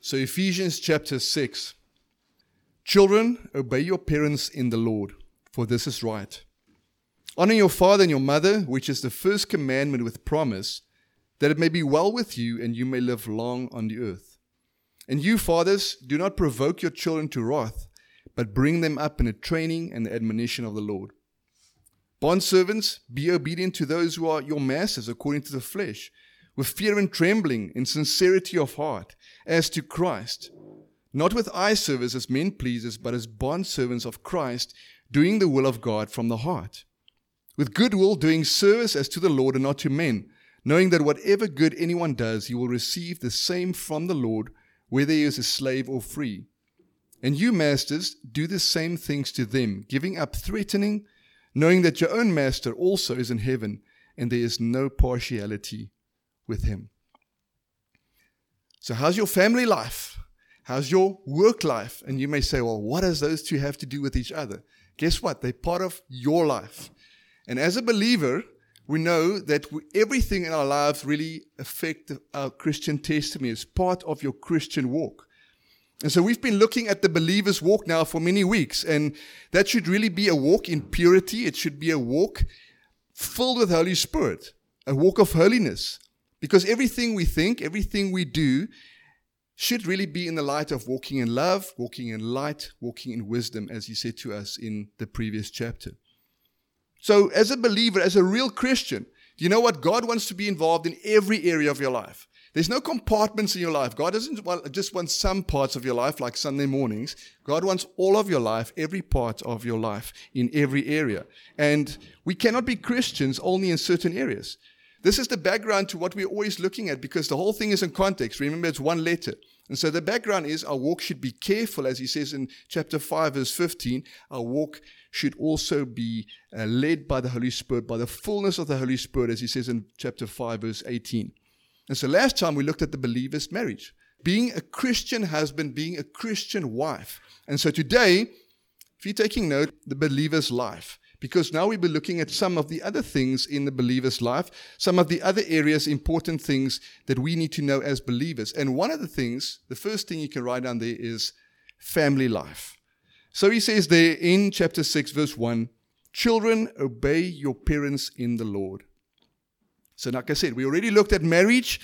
So Ephesians chapter 6. Children, obey your parents in the Lord, for this is right. Honor your father and your mother, which is the first commandment with promise, that it may be well with you and you may live long on the earth. And you, fathers, do not provoke your children to wrath, but bring them up in the training and the admonition of the Lord. Bondservants, be obedient to those who are your masters according to the flesh, with fear and trembling, in sincerity of heart, as to Christ, not with eye service as men pleasers, but as bondservants of Christ, doing the will of God from the heart. With good will, doing service as to the Lord and not to men, knowing that whatever good anyone does, he will receive the same from the Lord, whether he is a slave or free. And you, masters, do the same things to them, giving up threatening, knowing that your own master also is in heaven, and there is no partiality with him. So how's your family life? How's your work life? And you may say, well, what does those two have to do with each other? Guess what? They're part of your life. And as a believer, we know that everything in our lives really affects our Christian testimony. It's part of your Christian walk. And so we've been looking at the believer's walk now for many weeks. And that should really be a walk in purity. It should be a walk filled with Holy Spirit, a walk of holiness. Because everything we think, everything we do should really be in the light of walking in love, walking in light, walking in wisdom, as he said to us in the previous chapter. So as a believer, as a real Christian, do you know what? God wants to be involved in every area of your life. There's no compartments in your life. God doesn't just want some parts of your life, like Sunday mornings. God wants all of your life, every part of your life, in every area. And we cannot be Christians only in certain areas. This is the background to what we're always looking at, because the whole thing is in context. Remember, it's one letter. And so the background is our walk should be careful, as he says in chapter 5, verse 15. Our walk should also be led by the Holy Spirit, by the fullness of the Holy Spirit, as he says in chapter 5, verse 18. And so last time we looked at the believer's marriage, being a Christian husband, being a Christian wife. And so today, if you're taking note, the believer's life. Because now we'll be looking at some of the other things in the believer's life, some of the other areas, important things that we need to know as believers. And one of the things, the first thing you can write down there is family life. So he says there in chapter 6, verse 1, children, obey your parents in the Lord. So like I said, we already looked at marriage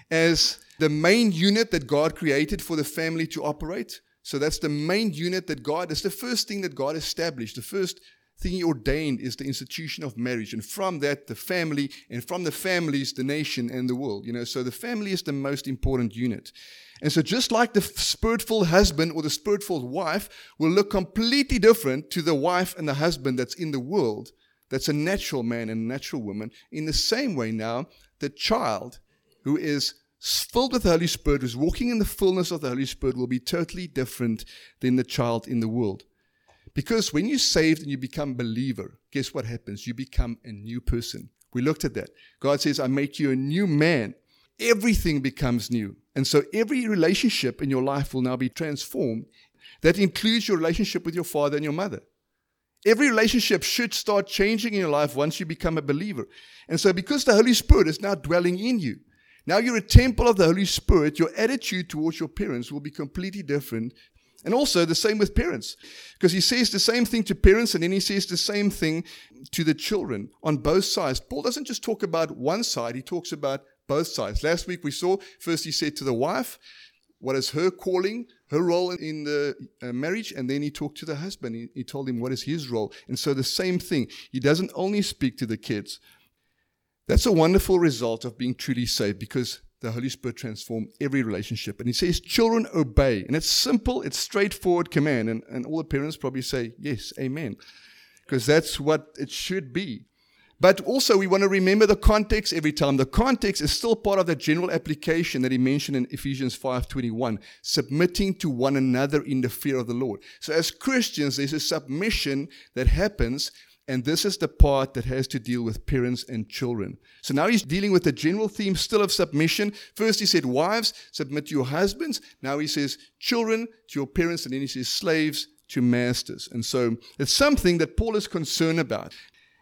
as the main unit that God created for the family to operate. So that's the main unit that that's the first thing that God established. The first thing he ordained is the institution of marriage. And from that, the family, and from the families, the nation and the world. So the family is the most important unit. And so just like the spirit-filled husband or the spirit-filled wife will look completely different to the wife and the husband that's in the world, that's a natural man and a natural woman, in the same way now, the child who is filled with the Holy Spirit, who's walking in the fullness of the Holy Spirit, will be totally different than the child in the world. Because when you're saved and you become a believer, guess what happens? You become a new person. We looked at that. God says, I make you a new man. Everything becomes new. And so every relationship in your life will now be transformed. That includes your relationship with your father and your mother. Every relationship should start changing in your life once you become a believer. And so because the Holy Spirit is now dwelling in you, now you're a temple of the Holy Spirit, your attitude towards your parents will be completely different. And also the same with parents, because he says the same thing to parents and then he says the same thing to the children on both sides. Paul doesn't just talk about one side, he talks about both sides. Last week we saw, first he said to the wife, what is her calling, her role in the marriage, and then he talked to the husband. He told him what is his role. And so the same thing, he doesn't only speak to the kids. That's a wonderful result of being truly saved, because the Holy Spirit transformed every relationship. And he says, children, obey. And it's simple, it's straightforward command. And all the parents probably say, yes, amen. Because that's what it should be. But also we want to remember the context every time. The context is still part of the general application that he mentioned in Ephesians 5:21, submitting to one another in the fear of the Lord. So as Christians, there's a submission that happens. And this is the part that has to deal with parents and children. So now he's dealing with the general theme still of submission. First he said, wives, submit to your husbands. Now he says, children to your parents. And then he says, slaves to masters. And so it's something that Paul is concerned about.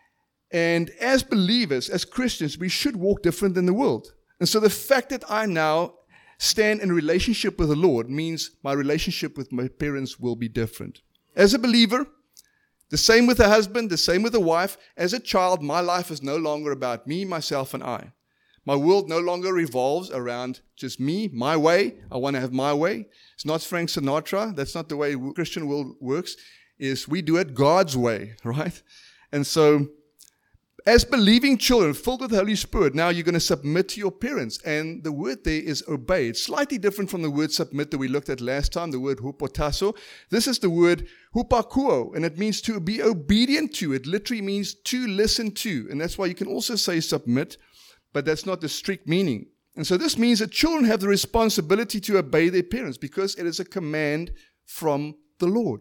And as believers, as Christians, we should walk different than the world. And so the fact that I now stand in relationship with the Lord means my relationship with my parents will be different. As a believer, the same with a husband, the same with a wife. As a child, my life is no longer about me, myself, and I. My world no longer revolves around just me, my way. I want to have my way. It's not Frank Sinatra. That's not the way Christian world works. Is we do it God's way, right? And so, as believing children filled with the Holy Spirit, now you're going to submit to your parents. And the word there is obey. It's slightly different from the word submit that we looked at last time, the word hupotasso. This is the word hupakuo, and it means to be obedient to. It literally means to listen to. And that's why you can also say submit, but that's not the strict meaning. And so this means that children have the responsibility to obey their parents because it is a command from the Lord.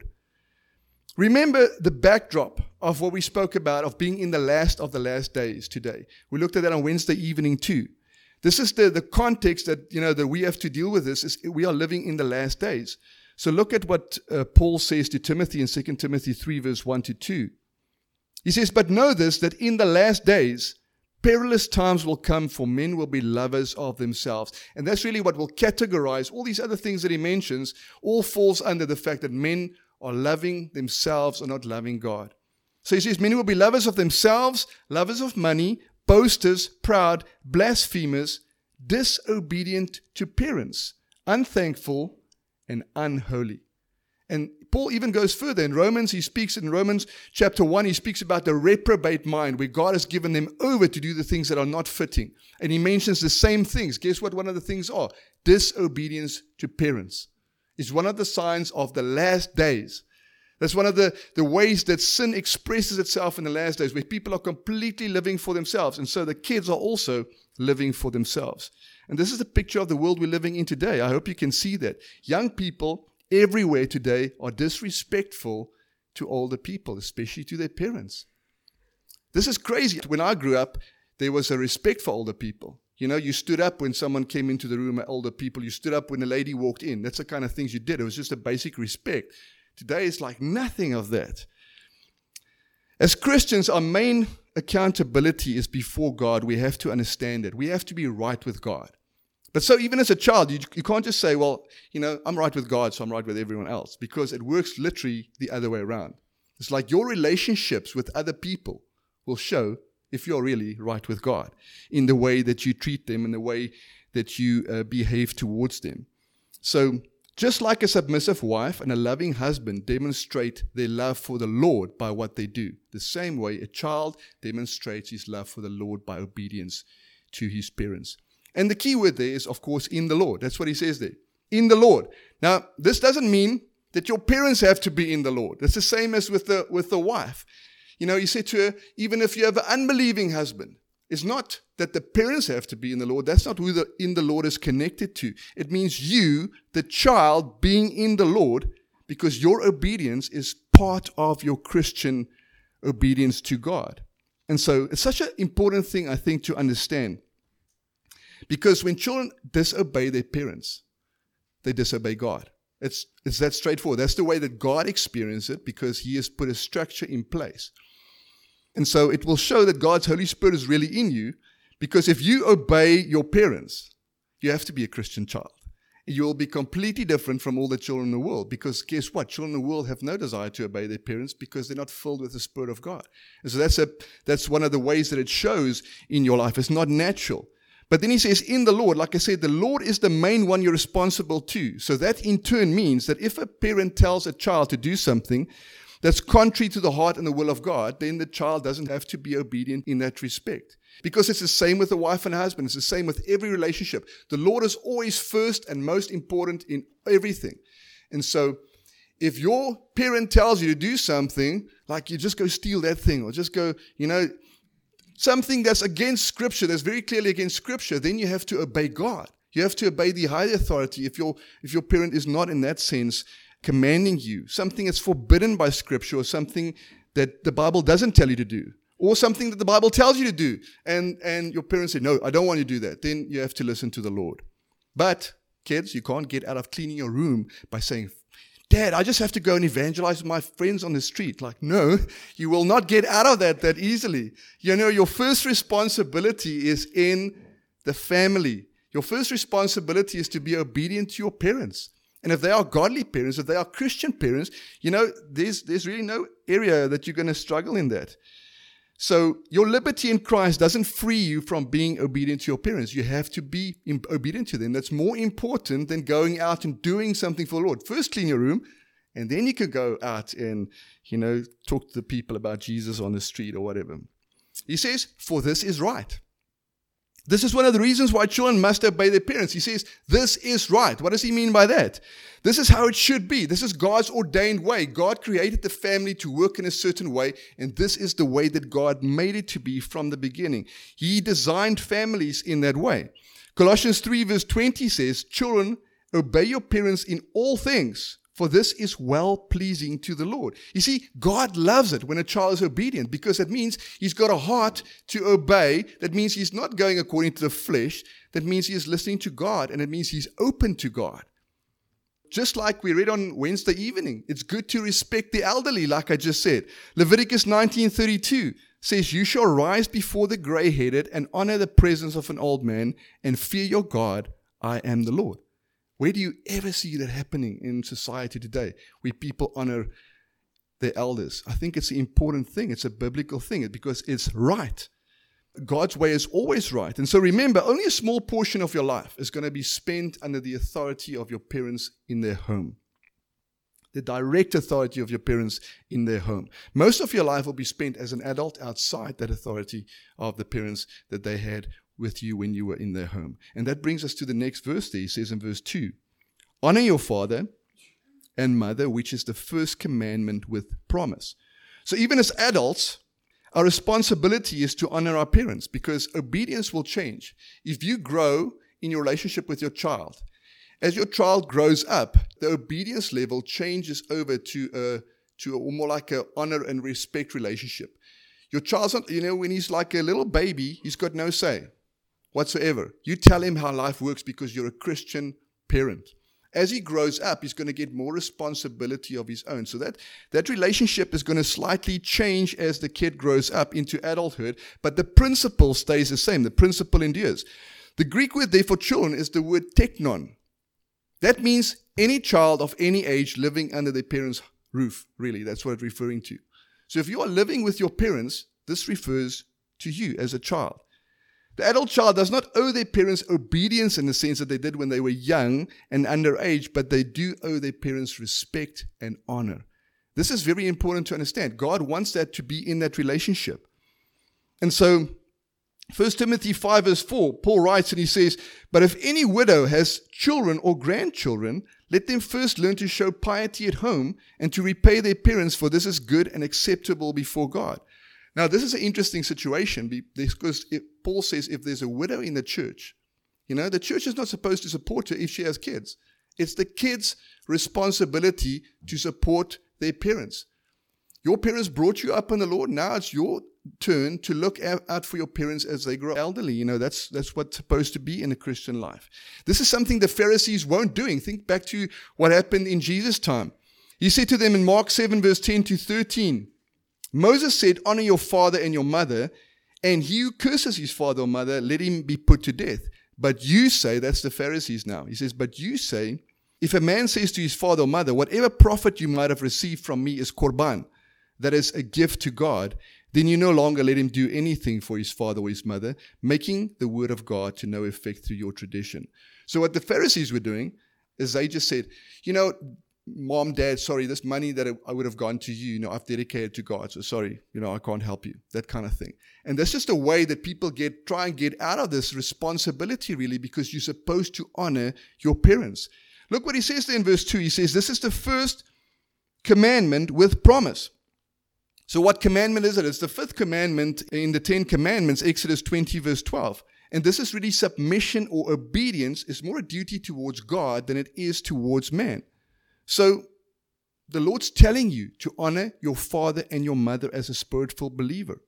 Remember the backdrop of what we spoke about of being in the last of the last days today. We looked at that on Wednesday evening too. This is the context that, that we have to deal with this is we are living in the last days. So look at what Paul says to Timothy in 2 Timothy 3 verse 1 to 2. He says, "But know this, that in the last days, perilous times will come, for men will be lovers of themselves." And that's really what will categorize all these other things that he mentions, all falls under the fact that men are loving themselves or not loving God. So he says, men will be lovers of themselves, lovers of money, boasters, proud, blasphemers, disobedient to parents, unthankful, and unholy. And Paul even goes further. In Romans, he speaks in Romans chapter 1, he speaks about the reprobate mind, where God has given them over to do the things that are not fitting. And he mentions the same things. Guess what one of the things are? Disobedience to parents is one of the signs of the last days. That's one of the ways that sin expresses itself in the last days, where people are completely living for themselves. And so the kids are also living for themselves. And this is the picture of the world we're living in today. I hope you can see that. Young people everywhere today are disrespectful to older people, especially to their parents. This is crazy. When I grew up, there was a respect for older people. You stood up when someone came into the room, older people. You stood up when a lady walked in. That's the kind of things you did. It was just a basic respect. Today, it's like nothing of that. As Christians, our main accountability is before God. We have to understand it. We have to be right with God. But so even as a child, you can't just say, well, I'm right with God, so I'm right with everyone else, because it works literally the other way around. It's like your relationships with other people will show if you're really right with God in the way that you treat them, in the way that you behave towards them. So just like a submissive wife and a loving husband demonstrate their love for the Lord by what they do, the same way a child demonstrates his love for the Lord by obedience to his parents. And the key word there is, of course, in the Lord. That's what he says there. In the Lord. Now, this doesn't mean that your parents have to be in the Lord. It's the same as with the wife. He said to her, even if you have an unbelieving husband, it's not that the parents have to be in the Lord. That's not who the in the Lord is connected to. It means you, the child, being in the Lord, because your obedience is part of your Christian obedience to God. And so it's such an important thing, I think, to understand. Because when children disobey their parents, they disobey God. It's that straightforward. That's the way that God experienced it, because he has put a structure in place. And so it will show that God's Holy Spirit is really in you, because if you obey your parents, you have to be a Christian child. You will be completely different from all the children in the world, because guess what? Children in the world have no desire to obey their parents because they're not filled with the Spirit of God. And so that's one of the ways that it shows in your life. It's not natural. But then he says, in the Lord, like I said, the Lord is the main one you're responsible to. So that in turn means that if a parent tells a child to do something that's contrary to the heart and the will of God, then the child doesn't have to be obedient in that respect. Because it's the same with a wife and a husband. It's the same with every relationship. The Lord is always first and most important in everything. And so if your parent tells you to do something, like you just go steal that thing, or just go, something that's against Scripture, that's very clearly against Scripture, then you have to obey God. You have to obey the higher authority if your parent is not in that sense commanding you. Something that's forbidden by Scripture, or something that the Bible doesn't tell you to do, or something that the Bible tells you to do, and your parents say, no, I don't want you to do that. Then you have to listen to the Lord. But kids, you can't get out of cleaning your room by saying, Dad, I just have to go and evangelize with my friends on the street. Like, no, you will not get out of that easily. Your first responsibility is in the family. Your first responsibility is to be obedient to your parents. And if they are godly parents, if they are Christian parents, there's really no area that you're going to struggle in that. So your liberty in Christ doesn't free you from being obedient to your parents. You have to be obedient to them. That's more important than going out and doing something for the Lord. First, clean your room, and then you can go out and, talk to the people about Jesus on the street or whatever. He says, for this is right. This is one of the reasons why children must obey their parents. He says, this is right. What does he mean by that? This is how it should be. This is God's ordained way. God created the family to work in a certain way, and this is the way that God made it to be from the beginning. He designed families in that way. Colossians 3 verse 20 says, children, obey your parents in all things, for this is well-pleasing to the Lord. You see, God loves it when a child is obedient because that means he's got a heart to obey. That means he's not going according to the flesh. That means he is listening to God, and it means he's open to God. Just like we read on Wednesday evening, it's good to respect the elderly, like I just said. Leviticus 19:32 says, you shall rise before the gray-headed and honor the presence of an old man and fear your God. I am the Lord. Where do you ever see that happening in society today, where people honor their elders? I think it's an important thing. It's a biblical thing because it's right. God's way is always right. And so remember, only a small portion of your life is going to be spent under the authority of your parents in their home. The direct authority of your parents in their home. Most of your life will be spent as an adult outside that authority of the parents that they had with you when you were in their home. And that brings us to the next verse there. He says in verse 2, honor your father and mother, which is the first commandment with promise. So even as adults, our responsibility is to honor our parents because obedience will change. If you grow in your relationship with your child, as your child grows up, the obedience level changes over to more like an honor and respect relationship. Your child's not, when he's like a little baby, he's got no say whatsoever. You tell him how life works because you're a Christian parent. As he grows up, he's going to get more responsibility of his own. So that relationship is going to slightly change as the kid grows up into adulthood, but the principle stays the same. The principle endures. The Greek word there for children is the word teknon. That means any child of any age living under their parents' roof, really. That's what it's referring to. So if you are living with your parents, this refers to you as a child. The adult child does not owe their parents obedience in the sense that they did when they were young and underage, but they do owe their parents respect and honor. This is very important to understand. God wants that to be in that relationship. And so 1 Timothy 5 verse 4, Paul writes and he says, but if any widow has children or grandchildren, let them first learn to show piety at home and to repay their parents, for this is good and acceptable before God. Now, this is an interesting situation because Paul says if there's a widow in the church, the church is not supposed to support her if she has kids. It's the kids' responsibility to support their parents. Your parents brought you up in the Lord. Now it's your turn to look out for your parents as they grow elderly. That's what's supposed to be in a Christian life. This is something the Pharisees weren't doing. Think back to what happened in Jesus' time. He said to them in Mark 7 verse 10 to 13, Moses said, honor your father and your mother, and he who curses his father or mother, let him be put to death. But you say, that's the Pharisees now. He says, but you say, if a man says to his father or mother, whatever profit you might have received from me is korban, that is a gift to God, then you no longer let him do anything for his father or his mother, making the word of God to no effect through your tradition. So what the Pharisees were doing is they just said, Mom, Dad, sorry, this money that I would have gone to you, I've dedicated to God. So sorry, I can't help you. That kind of thing. And that's just a way that people try and get out of this responsibility, really, because you're supposed to honor your parents. Look what he says there in verse 2. He says, this is the first commandment with promise. So what commandment is it? It's the fifth commandment in the 10 commandments, Exodus 20, verse 12. And this is really submission or obedience is more a duty towards God than it is towards man. So the Lord's telling you to honor your father and your mother as a spiritual believer.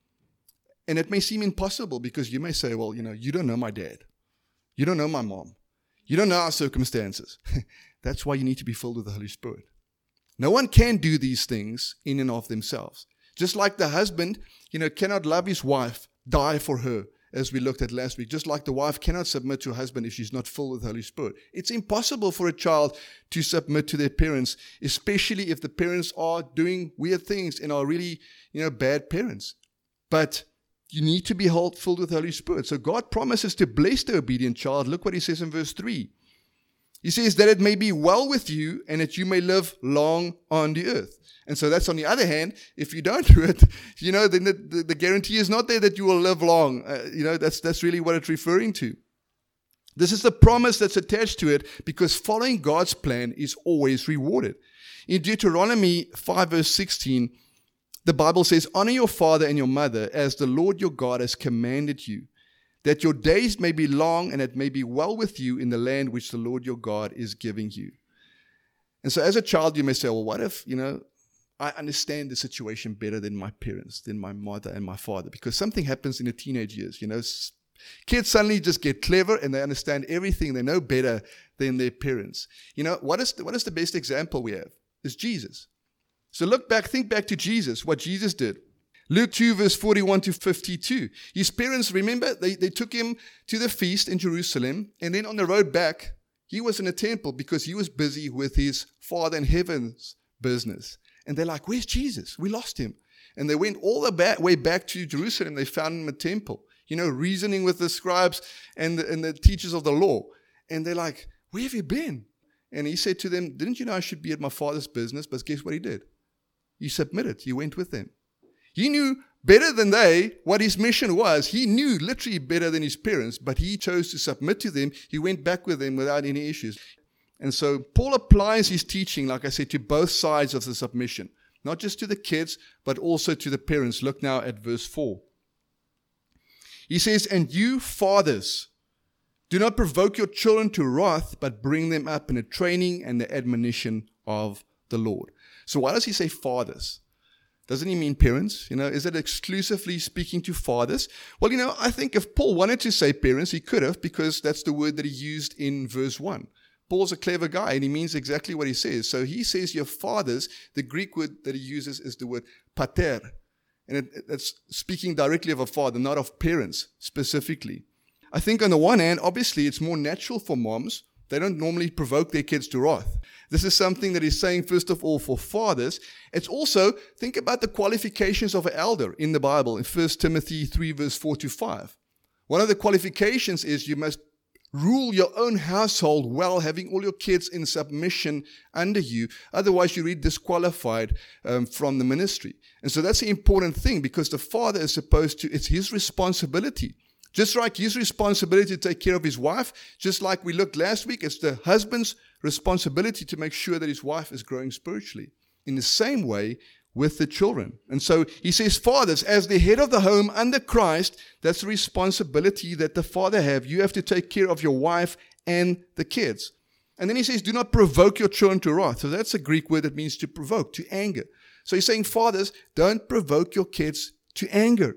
And it may seem impossible because you may say, well, you don't know my dad. You don't know my mom. You don't know our circumstances. That's why you need to be filled with the Holy Spirit. No one can do these things in and of themselves. Just like the husband, cannot love his wife, die for her, as we looked at last week. Just like the wife cannot submit to her husband if she's not filled with the Holy Spirit. It's impossible for a child to submit to their parents, especially if the parents are doing weird things and are really, bad parents. But you need to be filled with the Holy Spirit. So God promises to bless the obedient child. Look what he says in verse 3. He says that it may be well with you and that you may live long on the earth. And so that's on the other hand. If you don't do it, then the guarantee is not there that you will live long. That's really what it's referring to. This is the promise that's attached to it because following God's plan is always rewarded. In Deuteronomy 5 verse 16, the Bible says, honor your father and your mother as the Lord your God has commanded you, that your days may be long and it may be well with you in the land which the Lord your God is giving you. And so as a child, you may say, well, what if, I understand the situation better than my parents, than my mother and my father, because something happens in the teenage years, Kids suddenly just get clever and they understand everything. They know better than their parents. What is the best example we have? Is Jesus. So think back to Jesus, what Jesus did. Luke 2 verse 41 to 52. His parents, remember, they took him to the feast in Jerusalem, and then on the road back, he was in a temple because he was busy with his Father in heaven's business. And they're like, where's Jesus? We lost him. And they went all the way back to Jerusalem. They found him in a temple, reasoning with the scribes and the teachers of the law. And they're like, where have you been? And he said to them, didn't you know I should be at my Father's business? But guess what he did? He submitted. He went with them. He knew better than they what his mission was. He knew literally better than his parents, but he chose to submit to them. He went back with them without any issues. And so Paul applies his teaching, like I said, to both sides of the submission, not just to the kids, but also to the parents. Look now at verse 4. He says, and you fathers, do not provoke your children to wrath, but bring them up in the training and the admonition of the Lord. So why does he say fathers? Doesn't he mean parents? Is it exclusively speaking to fathers? Well, I think if Paul wanted to say parents, he could have, because that's the word that he used in verse 1. Paul's a clever guy, and he means exactly what he says. So he says your fathers. The Greek word that he uses is the word pater. And it's speaking directly of a father, not of parents specifically. I think on the one hand, obviously, it's more natural for moms. They don't normally provoke their kids to wrath. This is something that he's saying, first of all, for fathers. It's also, think about the qualifications of an elder in the Bible in 1 Timothy 3, verse 4 to 5. One of the qualifications is you must rule your own household well, having all your kids in submission under you. Otherwise, you're disqualified from the ministry. And so that's the important thing, because the father is it's his responsibility. Just like his responsibility to take care of his wife, just like we looked last week, it's the husband's responsibility to make sure that his wife is growing spiritually. In the same way with the children. And so he says, fathers, as the head of the home under Christ, that's the responsibility that the father have. You have to take care of your wife and the kids. And then he says, do not provoke your children to wrath. So that's a Greek word that means to provoke, to anger. So he's saying, fathers, don't provoke your kids to anger.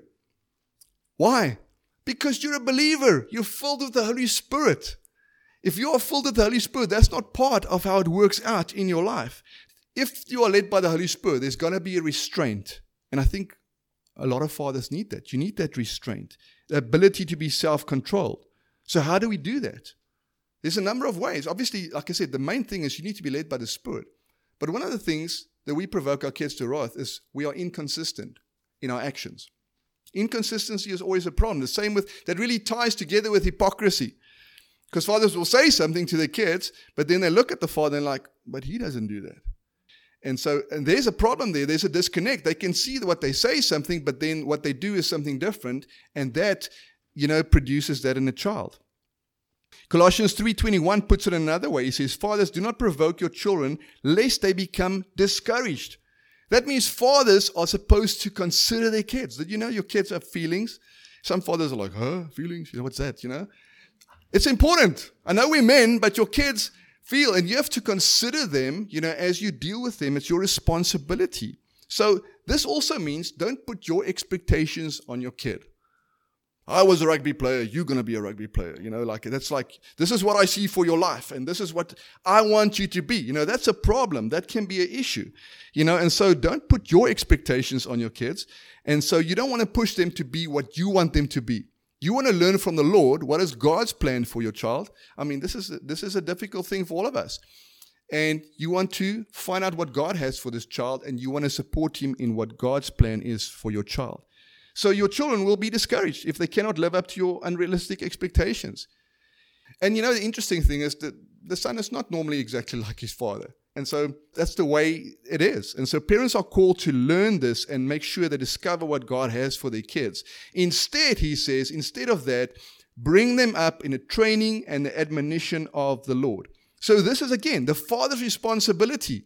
Why? Because you're a believer. You're filled with the Holy Spirit. If you are filled with the Holy Spirit, that's not part of how it works out in your life. If you are led by the Holy Spirit, there's going to be a restraint. And I think a lot of fathers need that. You need that restraint, the ability to be self-controlled. So how do we do that? There's a number of ways. Obviously, like I said, the main thing is you need to be led by the Spirit. But one of the things that we provoke our kids to wrath is we are inconsistent in our actions. Inconsistency is always a problem. The same that really ties together with hypocrisy. Because fathers will say something to their kids, but then they look at the father and like, but he doesn't do that. And there's a problem there. There's a disconnect. They can see what they say something, but then what they do is something different. And that, produces that in a child. Colossians 3:21 puts it another way. He says, fathers, do not provoke your children, lest they become discouraged. That means fathers are supposed to consider their kids. Did you know your kids have feelings? Some fathers are like, feelings? What's that, It's important. I know we're men, but your kids feel, and you have to consider them, as you deal with them. It's your responsibility. So this also means don't put your expectations on your kid. I was a rugby player, you're going to be a rugby player. This is what I see for your life, and this is what I want you to be. That's a problem. That can be an issue. And so don't put your expectations on your kids. And so you don't want to push them to be what you want them to be. You want to learn from the Lord what is God's plan for your child. I mean, this is a difficult thing for all of us. And you want to find out what God has for this child, and you want to support him in what God's plan is for your child. So your children will be discouraged if they cannot live up to your unrealistic expectations. And you know, the interesting thing is that the son is not normally exactly like his father. And so that's the way it is. And so parents are called to learn this and make sure they discover what God has for their kids. Instead, he says, instead of that, bring them up in the training and the admonition of the Lord. So this is, again, the father's responsibility.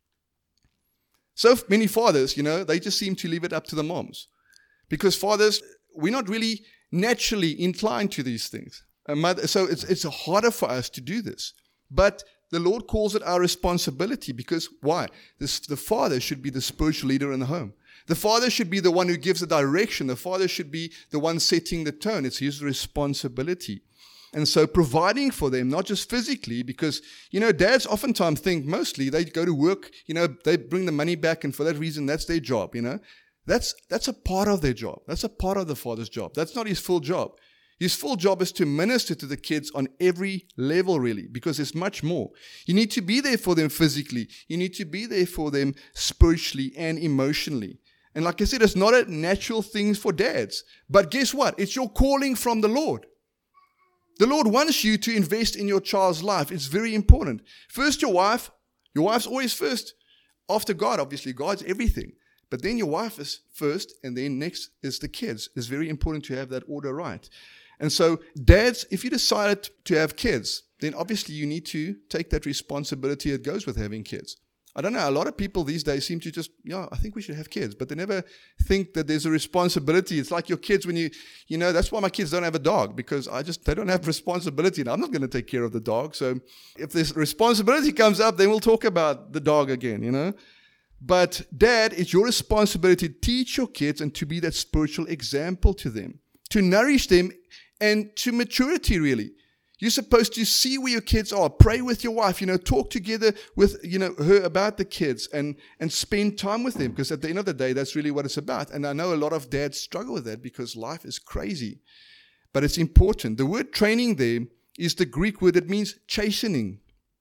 So many fathers, they just seem to leave it up to the moms. Because fathers, we're not really naturally inclined to these things. So it's harder for us to do this. But the Lord calls it our responsibility because why? The father should be the spiritual leader in the home. The father should be the one who gives the direction. The father should be the one setting the tone. It's his responsibility. And so providing for them, not just physically, because, dads oftentimes think mostly they go to work, they bring the money back, and for that reason, that's their job, That's a part of their job. That's a part of the father's job. That's not his full job. His full job is to minister to the kids on every level, really, because there's much more. You need to be there for them physically. You need to be there for them spiritually and emotionally. And like I said, it's not a natural thing for dads. But guess what? It's your calling from the Lord. The Lord wants you to invest in your child's life. It's very important. First, your wife. Your wife's always first. After God, obviously. God's everything. But then your wife is first, and then next is the kids. It's very important to have that order right. And so, dads, if you decided to have kids, then obviously you need to take that responsibility that goes with having kids. I don't know, a lot of people these days seem to just, I think we should have kids, but they never think that there's a responsibility. It's like your kids when that's why my kids don't have a dog, because they don't have responsibility, and I'm not going to take care of the dog. So if this responsibility comes up, then we'll talk about the dog again, But dad, it's your responsibility to teach your kids and to be that spiritual example to them, to nourish them and to maturity, really. You're supposed to see where your kids are, pray with your wife, talk together with, her about the kids and spend time with them, because at the end of the day, that's really what it's about. And I know a lot of dads struggle with that because life is crazy, but it's important. The word training there is the Greek word that means chastening.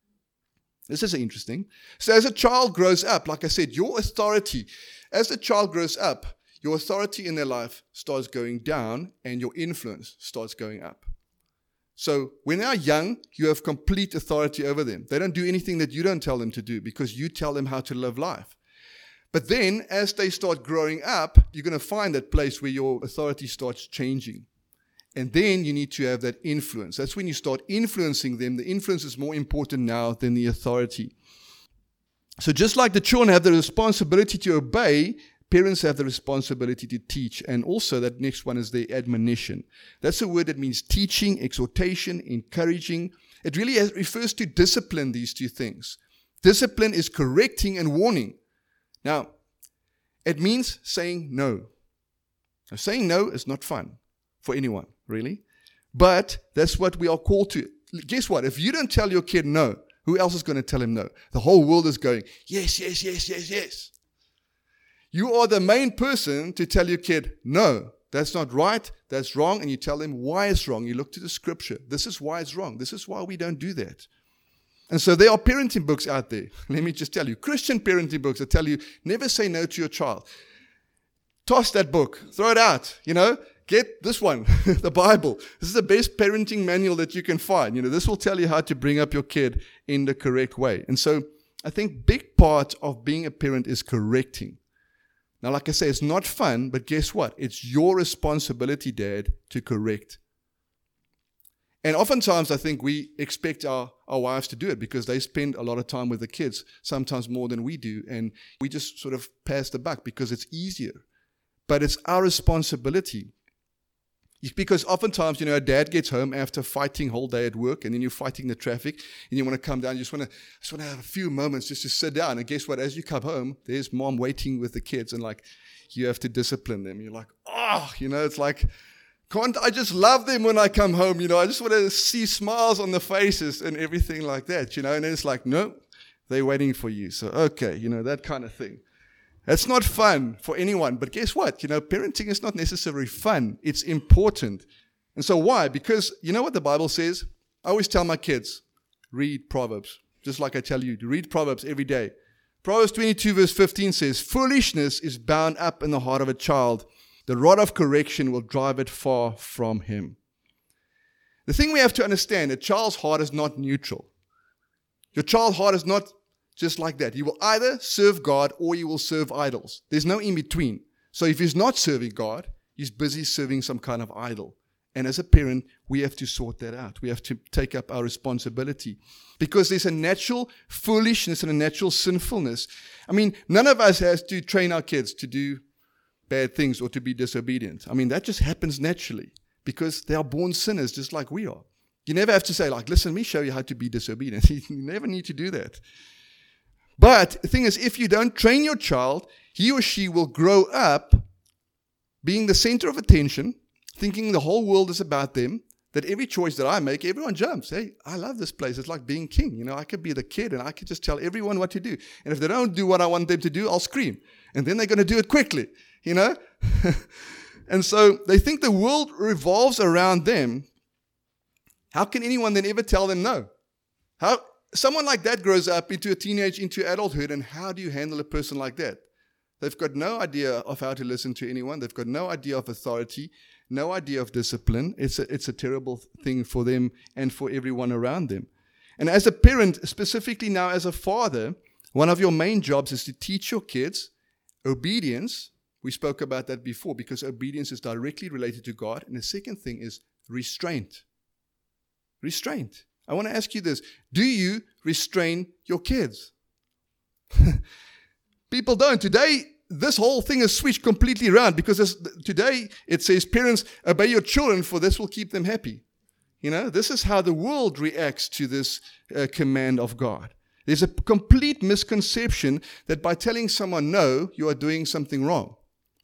This is interesting. So as a child grows up, like I said, your authority, as the child grows up, your authority in their life starts going down and your influence starts going up. So when they're young, you have complete authority over them. They don't do anything that you don't tell them to do because you tell them how to live life. But then as they start growing up, you're going to find that place where your authority starts changing. And then you need to have that influence. That's when you start influencing them. The influence is more important now than the authority. So just like the children have the responsibility to obey, parents have the responsibility to teach. And also that next one is the admonition. That's a word that means teaching, exhortation, encouraging. It really refers to discipline, these two things. Discipline is correcting and warning. Now, it means saying no. Now, saying no is not fun for anyone, really. But that's what we are called to. Guess what? If you don't tell your kid no, who else is going to tell him no? The whole world is going, yes, yes, yes, yes, yes. You are the main person to tell your kid, no, that's not right, that's wrong, and you tell them why it's wrong. You look to the scripture. This is why it's wrong. This is why we don't do that. And so there are parenting books out there. Let me just tell you, Christian parenting books that tell you, never say no to your child. Toss that book. Throw it out, Get this one, the Bible. This is the best parenting manual that you can find. This will tell you how to bring up your kid in the correct way. And so I think big part of being a parent is correcting. Now, like I say, it's not fun, but guess what? It's your responsibility, Dad, to correct. And oftentimes, I think we expect our wives to do it because they spend a lot of time with the kids, sometimes more than we do, and we just sort of pass the buck because it's easier. But it's our responsibility. Because oftentimes, a dad gets home after fighting whole day at work, and then you're fighting the traffic, and you want to come down, you just want to have a few moments just to sit down. And guess what? As you come home, there's mom waiting with the kids, and you have to discipline them. You're like, it's like, can't I just love them when I come home? I just want to see smiles on the faces and everything like that, and then it's like, no, they're waiting for you. So, okay, that kind of thing. That's not fun for anyone, but guess what? Parenting is not necessarily fun. It's important. And so why? Because you know what the Bible says? I always tell my kids, read Proverbs. Just like I tell you, to read Proverbs every day. Proverbs 22 verse 15 says, foolishness is bound up in the heart of a child. The rod of correction will drive it far from him. The thing we have to understand, a child's heart is not neutral. Your child's heart is not just like that. You will either serve God or you will serve idols. There's no in between. So if he's not serving God, he's busy serving some kind of idol. And as a parent, we have to sort that out. We have to take up our responsibility. Because there's a natural foolishness and a natural sinfulness. I mean, none of us has to train our kids to do bad things or to be disobedient. I mean, that just happens naturally. Because they are born sinners just like we are. You never have to say, like, listen, let me show you how to be disobedient. You never need to do that. But the thing is, if you don't train your child, he or she will grow up being the center of attention, thinking the whole world is about them, that every choice that I make, everyone jumps. Hey, I love this place. It's like being king. You know, I could be the kid and I could just tell everyone what to do. And if they don't do what I want them to do, I'll scream. And then they're going to do it quickly, you know. And so they think the world revolves around them. How can anyone then ever tell them no? How someone like that grows up into a teenage, into adulthood, and how do you handle a person like that? They've got no idea of how to listen to anyone. They've got no idea of authority, no idea of discipline. It's a terrible thing for them and for everyone around them. And as a parent, specifically now as a father, one of your main jobs is to teach your kids obedience. We spoke about that before because obedience is directly related to God. And the second thing is restraint. Restraint. I want to ask you this. Do you restrain your kids? People don't. Today, this whole thing is switched completely around because today it says, parents, obey your children for this will keep them happy. You know, this is how the world reacts to this command of God. There's a complete misconception that by telling someone no, you are doing something wrong.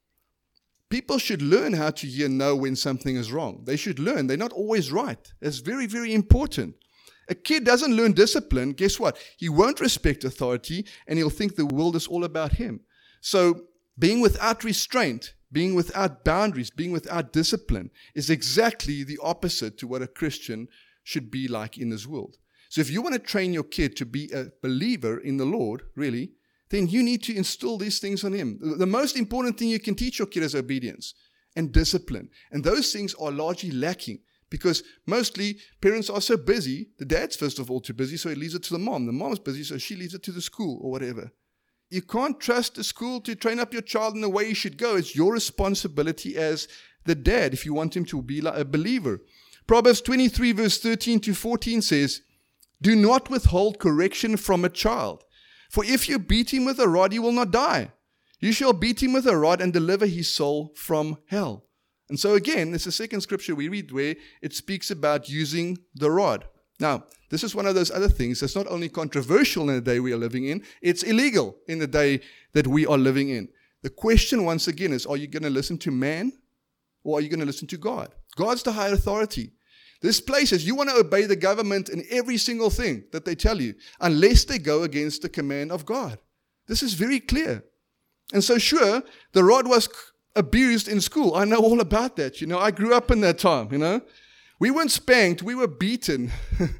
People should learn how to hear no when something is wrong. They should learn. They're not always right. It's very, very important. A kid doesn't learn discipline. Guess what? He won't respect authority and he'll think the world is all about him. So being without restraint, being without boundaries, being without discipline is exactly the opposite to what a Christian should be like in this world. So if you want to train your kid to be a believer in the Lord, really, then you need to instill these things on him. The most important thing you can teach your kid is obedience and discipline. And those things are largely lacking because mostly parents are so busy. The dad's, first of all, too busy, so he leaves it to the mom. The mom's busy, so she leaves it to the school or whatever. You can't trust the school to train up your child in the way he should go. It's your responsibility as the dad if you want him to be like a believer. Proverbs 23 verse 13 to 14 says, do not withhold correction from a child. For if you beat him with a rod, he will not die. You shall beat him with a rod and deliver his soul from hell. And so again, it's the second scripture we read where it speaks about using the rod. Now, this is one of those other things that's not only controversial in the day we are living in, it's illegal in the day that we are living in. The question once again is, are you going to listen to man or are you going to listen to God? God's the higher authority. This place says you want to obey the government in every single thing that they tell you, unless they go against the command of God. This is very clear. And so sure, the rod was abused in school. I know all about that. You know, I grew up in that time, you know. We weren't spanked, we were beaten.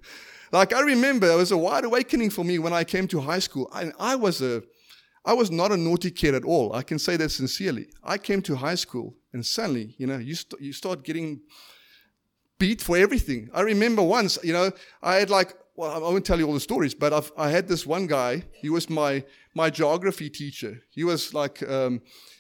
Like I remember, it was a wide awakening for me when I came to high school. I was not a naughty kid at all. I can say that sincerely. I came to high school and suddenly, you know, you start getting beat for everything. I remember once, you know, I had I won't tell you all the stories, but I had this one guy. He was my geography teacher. He was like a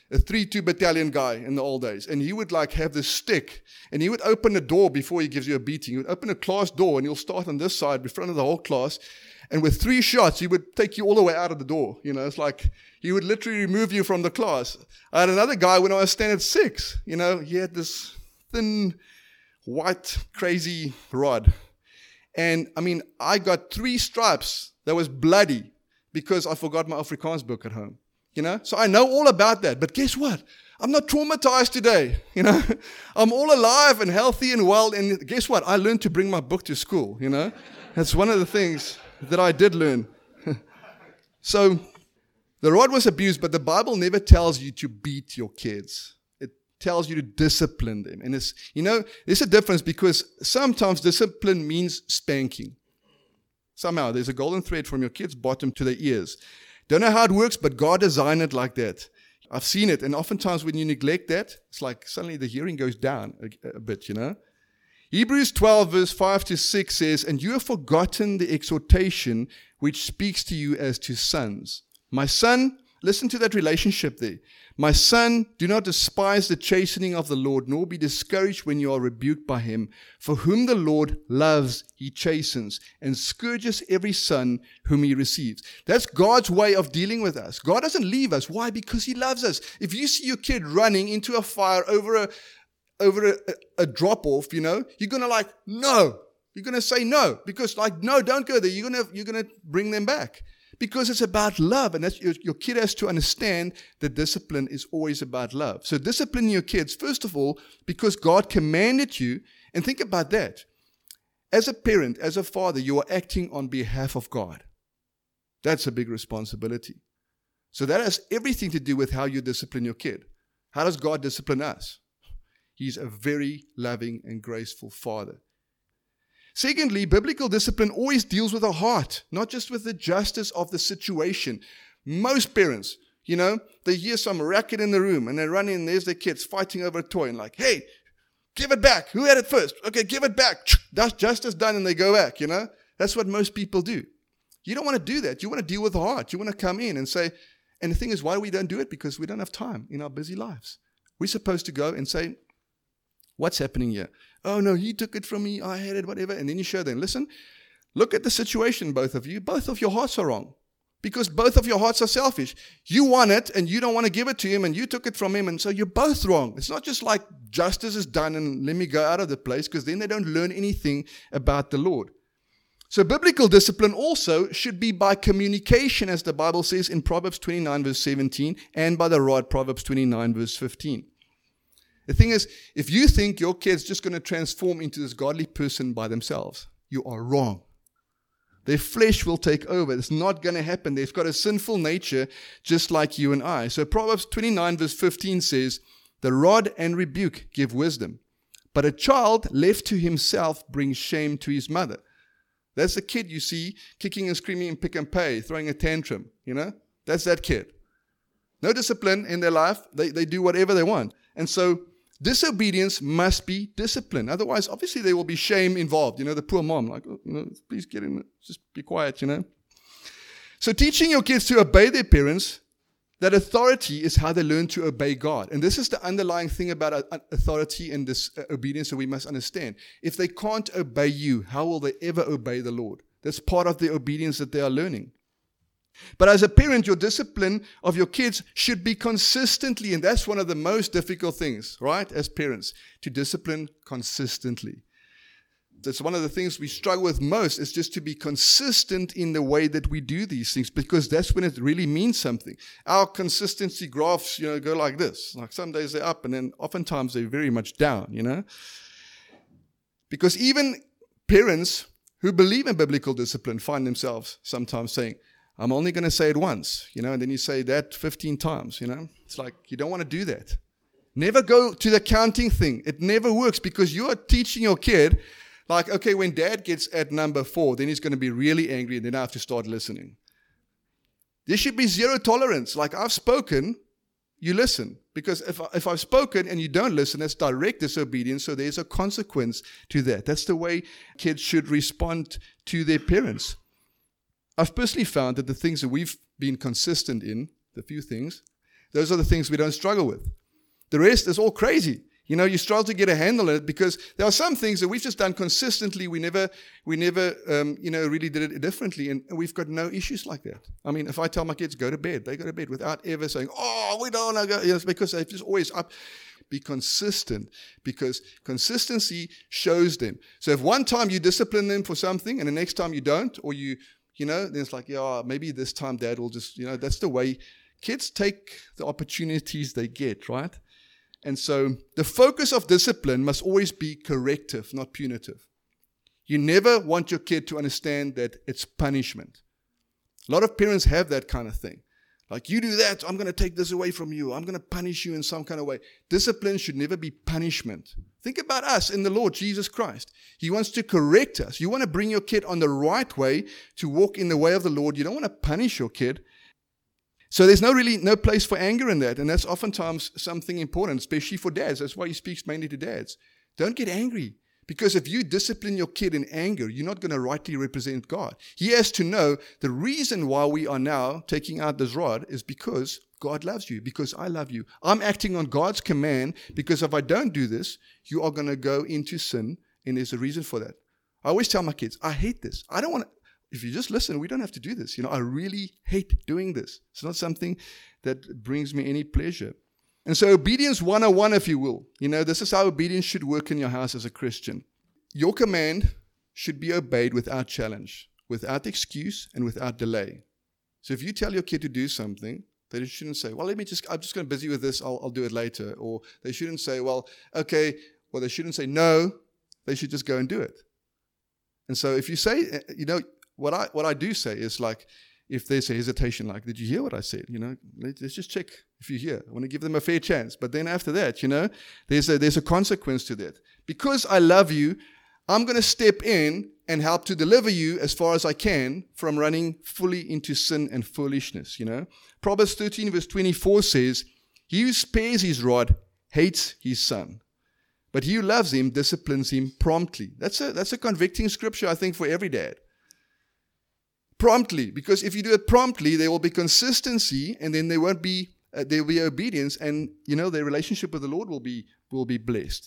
3-2 battalion guy in the old days. And he would like have this stick and he would open the door before he gives you a beating. He would open a class door and he'll start on this side in front of the whole class. And with 3 shots, he would take you all the way out of the door. You know, it's like he would literally remove you from the class. I had another guy when I was standard 6. You know, he had this thin, white, crazy rod. And, I mean, I got 3 stripes that was bloody because I forgot my Afrikaans book at home. You know, so I know all about that. But guess what? I'm not traumatized today. You know, I'm all alive and healthy and well. And guess what? I learned to bring my book to school. You know, that's one of the things that I did learn. So the rod was abused, but the Bible never tells you to beat your kids. tells you to discipline them. And there's a difference, because sometimes discipline means spanking. Somehow there's a golden thread from your kid's bottom to their ears. Don't know how it works, but God designed it like that. I've seen it, and oftentimes when you neglect that, it's like suddenly the hearing goes down a bit, Hebrews 12 verse 5 to 6 says, "And you have forgotten the exhortation which speaks to you as to sons. My son," listen to that relationship there. "My son, do not despise the chastening of the Lord, nor be discouraged when you are rebuked by him. For whom the Lord loves, he chastens, and scourges every son whom he receives." That's God's way of dealing with us. God doesn't leave us. Why? Because he loves us. If you see your kid running into a fire over a drop-off, you're going to no. You're going to say no. Because no, don't go there. You're going to bring them back. Because it's about love, and your kid has to understand that discipline is always about love. So discipline your kids, first of all, because God commanded you, and think about that. As a parent, as a father, you are acting on behalf of God. That's a big responsibility. So that has everything to do with how you discipline your kid. How does God discipline us? He's a very loving and graceful Father. Secondly, biblical discipline always deals with the heart, not just with the justice of the situation. Most parents, they hear some racket in the room and they run in, there's their kids fighting over a toy and hey, give it back. Who had it first? Okay, give it back. That's justice done, and they go back, That's what most people do. You don't want to do that. You want to deal with the heart. You want to come in and say, and the thing is, why we don't do it? Because we don't have time in our busy lives. We're supposed to go and say, what's happening here? Oh, no, he took it from me. I had it, whatever. And then you show them, listen, look at the situation, both of you. Both of your hearts are wrong, because both of your hearts are selfish. You want it, and you don't want to give it to him, and you took it from him, and so you're both wrong. It's not just like justice is done and let me go out of the place, because then they don't learn anything about the Lord. So biblical discipline also should be by communication, as the Bible says in Proverbs 29 verse 17, and by the rod, Proverbs 29 verse 15. The thing is, if you think your kid's just going to transform into this godly person by themselves, you are wrong. Their flesh will take over. It's not going to happen. They've got a sinful nature just like you and I. So Proverbs 29 verse 15 says, "The rod and rebuke give wisdom, but a child left to himself brings shame to his mother." That's the kid you see kicking and screaming in Pick and Pay, throwing a tantrum, That's that kid. No discipline in their life. They do whatever they want. And so disobedience must be disciplined. Otherwise, obviously, there will be shame involved. The poor mom, please get in, just be quiet, So teaching your kids to obey their parents, that authority is how they learn to obey God. And this is the underlying thing about authority and this obedience that we must understand. If they can't obey you, how will they ever obey the Lord? That's part of the obedience that they are learning. But as a parent, your discipline of your kids should be consistently, and that's one of the most difficult things, right, as parents, to discipline consistently. That's one of the things we struggle with most, is just to be consistent in the way that we do these things, because that's when it really means something. Our consistency graphs, go like this. Like some days they're up, and then oftentimes they're very much down, Because even parents who believe in biblical discipline find themselves sometimes saying, I'm only going to say it once, and then you say that 15 times, It's like, you don't want to do that. Never go to the counting thing. It never works, because you are teaching your kid, okay, when dad gets at number 4, then he's going to be really angry, and then I have to start listening. There should be zero tolerance. Like, I've spoken, you listen. Because if I've spoken and you don't listen, that's direct disobedience, so there's a consequence to that. That's the way kids should respond to their parents. I've personally found that the things that we've been consistent in, the few things, those are the things we don't struggle with. The rest is all crazy. You struggle to get a handle on it, because there are some things that we've just done consistently. We never, really did it differently, and we've got no issues like that. I mean, if I tell my kids go to bed, they go to bed without ever saying, "Oh, we don't want to go." It's because they're just always up. Be consistent, because consistency shows them. So if one time you discipline them for something, and the next time you don't, or then it's like, yeah, maybe this time dad will just, that's the way kids take the opportunities they get, right? And so the focus of discipline must always be corrective, not punitive. You never want your kid to understand that it's punishment. A lot of parents have that kind of thing. Like, you do that, I'm going to take this away from you. I'm going to punish you in some kind of way. Discipline should never be punishment. Think about us in the Lord Jesus Christ. He wants to correct us. You want to bring your kid on the right way to walk in the way of the Lord. You don't want to punish your kid. So there's no place for anger in that. And that's oftentimes something important, especially for dads. That's why he speaks mainly to dads. Don't get angry. Because if you discipline your kid in anger, you're not going to rightly represent God. He has to know the reason why we are now taking out this rod is because God loves you, because I love you. I'm acting on God's command, because if I don't do this, you are going to go into sin, and there's a reason for that. I always tell my kids, I hate this. I don't want to. If you just listen, we don't have to do this. I really hate doing this. It's not something that brings me any pleasure. And so obedience 101, if you will. This is how obedience should work in your house as a Christian. Your command should be obeyed without challenge, without excuse, and without delay. So if you tell your kid to do something, they shouldn't say, well, I'm just going to be busy with this, I'll do it later. Or they shouldn't say, they shouldn't say no, they should just go and do it. And so if you say, what I do say is like, if there's a hesitation, like, did you hear what I said? Let's just check if you hear. I want to give them a fair chance. But then after that, there's a consequence to that. Because I love you, I'm going to step in and help to deliver you as far as I can from running fully into sin and foolishness. Proverbs 13 verse 24 says, he who spares his rod hates his son, but he who loves him disciplines him promptly. That's a convicting scripture, I think, for every dad. Promptly, because if you do it promptly, there will be consistency, and then there will be obedience, and their relationship with the Lord will be blessed.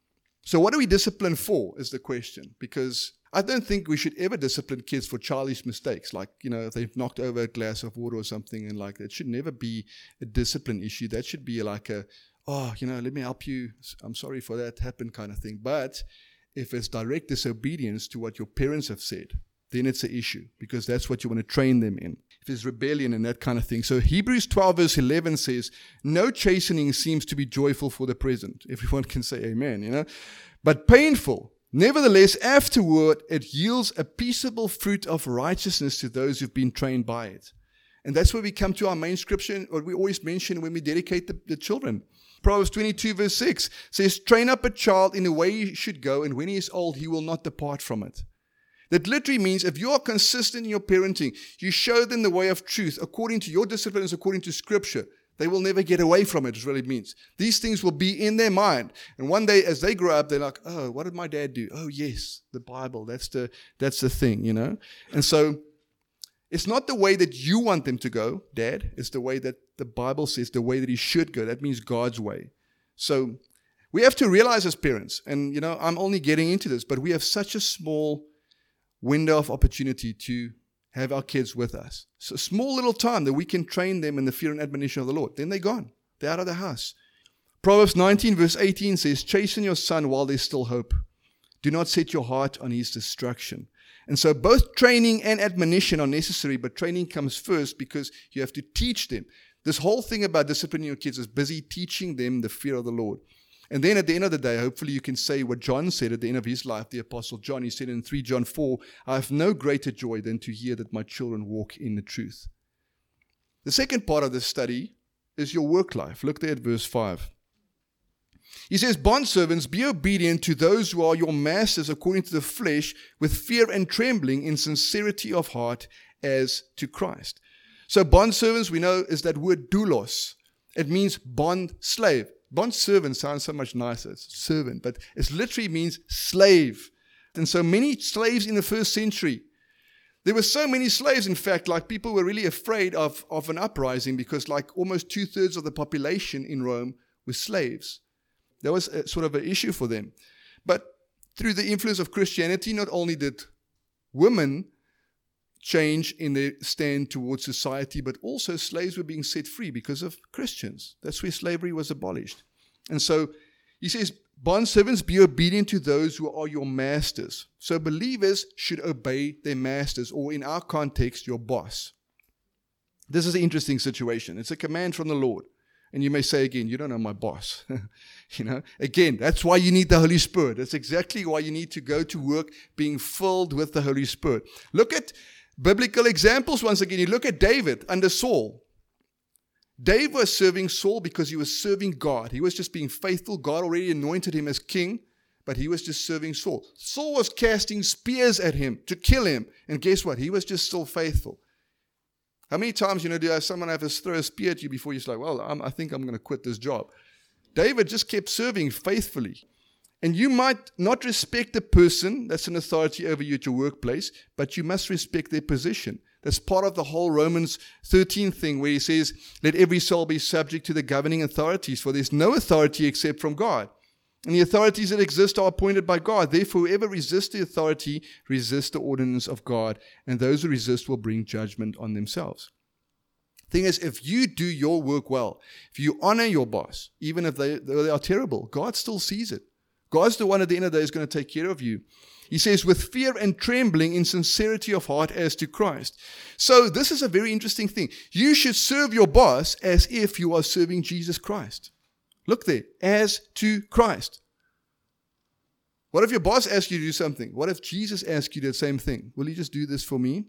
So what do we discipline for is the question, because I don't think we should ever discipline kids for childish mistakes, like if they've knocked over a glass of water or something, and like that should never be a discipline issue. That should be like let me help you, I'm sorry for that happened kind of thing. But if it's direct disobedience to what your parents have said, then it's an issue, because that's what you want to train them in. If there's rebellion and that kind of thing. So Hebrews 12 verse 11 says, no chastening seems to be joyful for the present. Everyone can say amen, but painful. Nevertheless, afterward, it yields a peaceable fruit of righteousness to those who've been trained by it. And that's where we come to our main scripture, what we always mention when we dedicate the children. Proverbs 22 verse 6 says, train up a child in the way he should go, and when he is old, he will not depart from it. That literally means if you are consistent in your parenting, you show them the way of truth according to your disciplines, according to Scripture, they will never get away from it, is what it means. These things will be in their mind. And one day as they grow up, they're like, oh, what did my dad do? Oh, yes, the Bible, that's the thing, And so it's not the way that you want them to go, Dad. It's the way that the Bible says, the way that he should go. That means God's way. So we have to realize as parents, and, I'm only getting into this, but we have such a small window of opportunity to have our kids with us. So a small little time that we can train them in the fear and admonition of the Lord. Then they're gone. They're out of the house. Proverbs 19 verse 18 says, chasten your son while there's still hope. Do not set your heart on his destruction. And so both training and admonition are necessary, but training comes first because you have to teach them. This whole thing about disciplining your kids is busy teaching them the fear of the Lord. And then at the end of the day, hopefully you can say what John said at the end of his life, the Apostle John. He said in 3 John 4, I have no greater joy than to hear that my children walk in the truth. The second part of this study is your work life. Look there at verse 5. He says, bondservants, be obedient to those who are your masters according to the flesh, with fear and trembling, in sincerity of heart, as to Christ. So bondservants, we know, is that word doulos. It means bond slave. Bond servant sounds so much nicer. It's servant, but it literally means slave. And so many slaves in the first century. There were so many slaves, in fact, like people were really afraid of an uprising, because like almost 2/3 of the population in Rome were slaves. That was a sort of an issue for them. But through the influence of Christianity, not only did women change in their stand towards society, but also slaves were being set free because of Christians. That's where slavery was abolished. And so he says, bondservants, be obedient to those who are your masters. So believers should obey their masters, or in our context, your boss. This is an interesting situation. It's a command from the Lord. And you may say again, you don't know my boss. Again, that's why you need the Holy Spirit. That's exactly why you need to go to work being filled with the Holy Spirit. Look at biblical examples once again. You look at David under Saul. David was serving Saul because he was serving God. He was just being faithful. God already anointed him as king, but he was just serving Saul. Saul was casting spears at him to kill him. And guess what? He was just still faithful. How many times, do someone have to throw a spear at you before you're like, well, I think I'm going to quit this job? David just kept serving faithfully. And you might not respect the person that's an authority over you at your workplace, but you must respect their position. That's part of the whole Romans 13 thing where he says, let every soul be subject to the governing authorities, for there's no authority except from God. And the authorities that exist are appointed by God. Therefore, whoever resists the authority resists the ordinance of God, and those who resist will bring judgment on themselves. Thing is, if you do your work well, if you honor your boss, even if they are terrible, God still sees it. God's the one at the end of the day is going to take care of you. He says, with fear and trembling in sincerity of heart as to Christ. So this is a very interesting thing. You should serve your boss as if you are serving Jesus Christ. Look there, as to Christ. What if your boss asks you to do something? What if Jesus asks you the same thing? Will you just do this for me?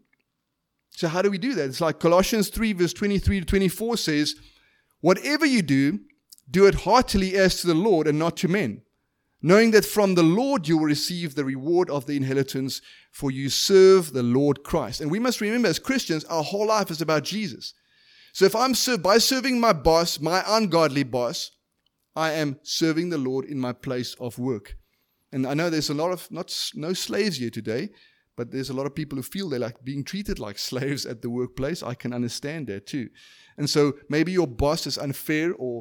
So how do we do that? It's like Colossians 3 verse 23 to 24 says, whatever you do, do it heartily as to the Lord and not to men, knowing that from the Lord you will receive the reward of the inheritance, for you serve the Lord Christ. And we must remember as Christians, our whole life is about Jesus. So if I'm by serving my boss, my ungodly boss, I am serving the Lord in my place of work. And I know there's a lot of, no slaves here today, but there's a lot of people who feel they're like being treated like slaves at the workplace. I can understand that too. And so maybe your boss is unfair or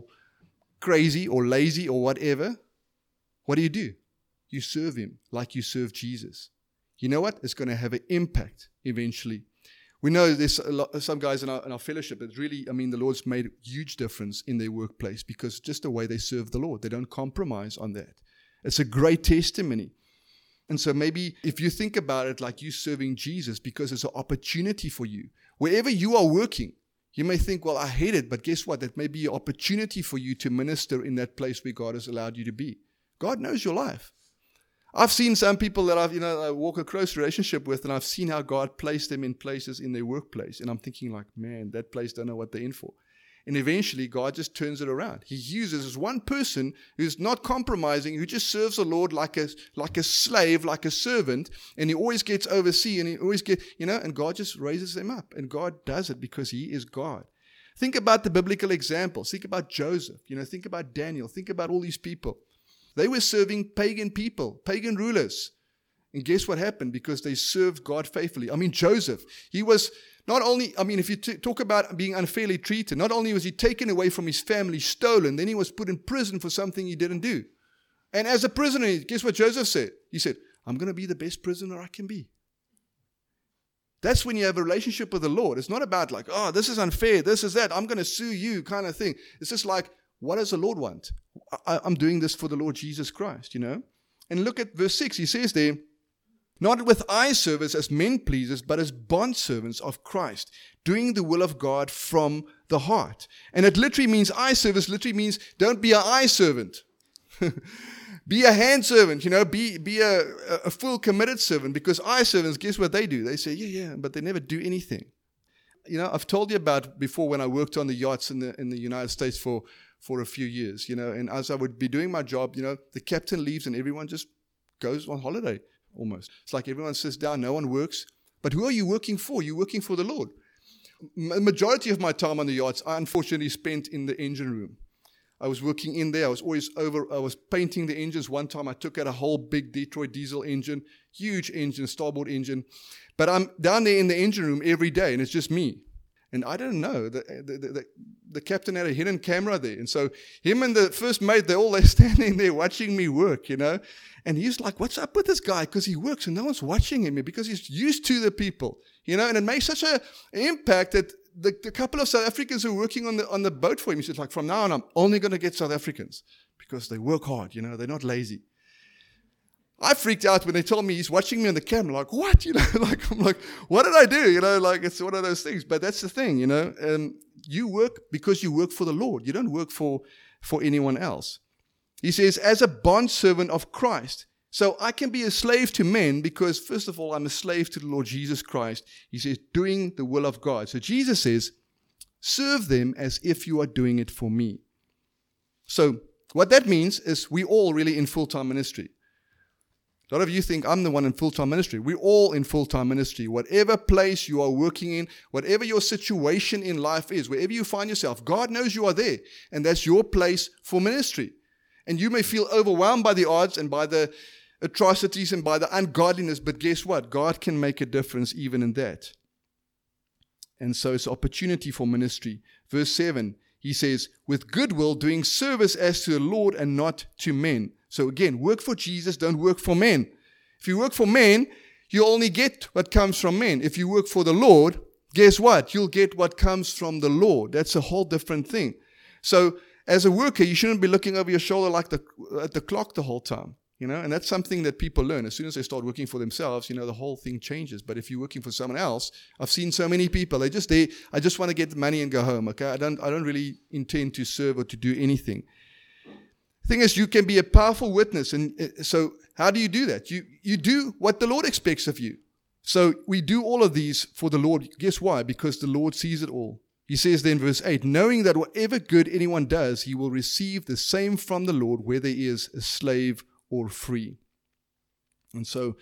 crazy or lazy or whatever. What do? You serve him like you serve Jesus. You know what? It's going to have an impact eventually. We know there's some guys in our fellowship that really, the Lord's made a huge difference in their workplace because just the way they serve the Lord. They don't compromise on that. It's a great testimony. And so maybe if you think about it like you serving Jesus because it's an opportunity for you. Wherever you are working, you may think, well, I hate it, but guess what? That may be an opportunity for you to minister in that place where God has allowed you to be. God knows your life. I've seen some people that I walk a close relationship with, and I've seen how God placed them in places in their workplace. And I'm thinking like, man, that place don't know what they're in for. And eventually God just turns it around. He uses this one person who's not compromising, who just serves the Lord like a slave, like a servant, and he always gets overseen, and he always and God just raises them up. And God does it because he is God. Think about the biblical examples. Think about Joseph. Think about Daniel. Think about all these people. They were serving pagan people, pagan rulers. And guess what happened? Because they served God faithfully. Joseph, he was not only, if you talk about being unfairly treated, not only was he taken away from his family, stolen, then he was put in prison for something he didn't do. And as a prisoner, guess what Joseph said? He said, I'm going to be the best prisoner I can be. That's when you have a relationship with the Lord. It's not about like, oh, this is unfair, this is that, I'm going to sue you kind of thing. It's just like, what does the Lord want? I'm doing this for the Lord Jesus Christ, And look at verse 6. He says there, not with eye service as men pleasers, but as bondservants of Christ, doing the will of God from the heart. And it literally means eye service, literally means don't be an eye servant. Be a hand servant, be a full committed servant, because eye servants, guess what they do? They say, yeah, but they never do anything. I've told you about before when I worked on the yachts in the United States for a few years, and as I would be doing my job, the captain leaves and everyone just goes on holiday almost. It's like everyone sits down, no one works. But who are you working for? You're working for the Lord. Majority of my time on the yachts, I unfortunately spent in the engine room. I was working in there. I was painting the engines. One time I took out a whole big Detroit diesel engine, huge engine, starboard engine. But I'm down there in the engine room every day, and it's just me. And I didn't know that the captain had a hidden camera there. And so him and the first mate, they're standing there watching me work, And he's like, what's up with this guy? Because he works and no one's watching him because he's used to the people, And it makes such an impact that the couple of South Africans who are working on the boat for him, he said, like, from now on, I'm only going to get South Africans because they work hard, they're not lazy. I freaked out when they told me he's watching me on the camera, like, what? I'm like, what did I do? It's one of those things. But that's the thing, you work because you work for the Lord. You don't work for anyone else. He says, as a bondservant of Christ. So I can be a slave to men because, first of all, I'm a slave to the Lord Jesus Christ. He says, doing the will of God. So Jesus says, Serve them as if you are doing it for me. So what that means is we all really in full-time ministry. A lot of you think I'm the one in full-time ministry. We're all in full-time ministry. Whatever place you are working in, whatever your situation in life is, wherever you find yourself, God knows you are there. And that's your place for ministry. And you may feel overwhelmed by the odds and by the atrocities and by the ungodliness, but guess what? God can make a difference even in that. And so it's an opportunity for ministry. Verse 7, he says, with goodwill doing service as to the Lord and not to men. So again, work for Jesus, don't work for men. If you work for men, you only get what comes from men. If you work for the Lord, guess what? You'll get what comes from the Lord. That's a whole different thing. So as a worker, you shouldn't be looking over your shoulder like at the clock the whole time. And that's something that people learn. As soon as they start working for themselves, the whole thing changes. But if you're working for someone else, I've seen so many people, I just want to get the money and go home. Okay, I don't really intend to serve or to do anything. The thing is, you can be a powerful witness. And so how do you do that? You do what the Lord expects of you. So we do all of these for the Lord. Guess why? Because the Lord sees it all. He says then, verse 8, knowing that whatever good anyone does, he will receive the same from the Lord, whether he is a slave or free. And so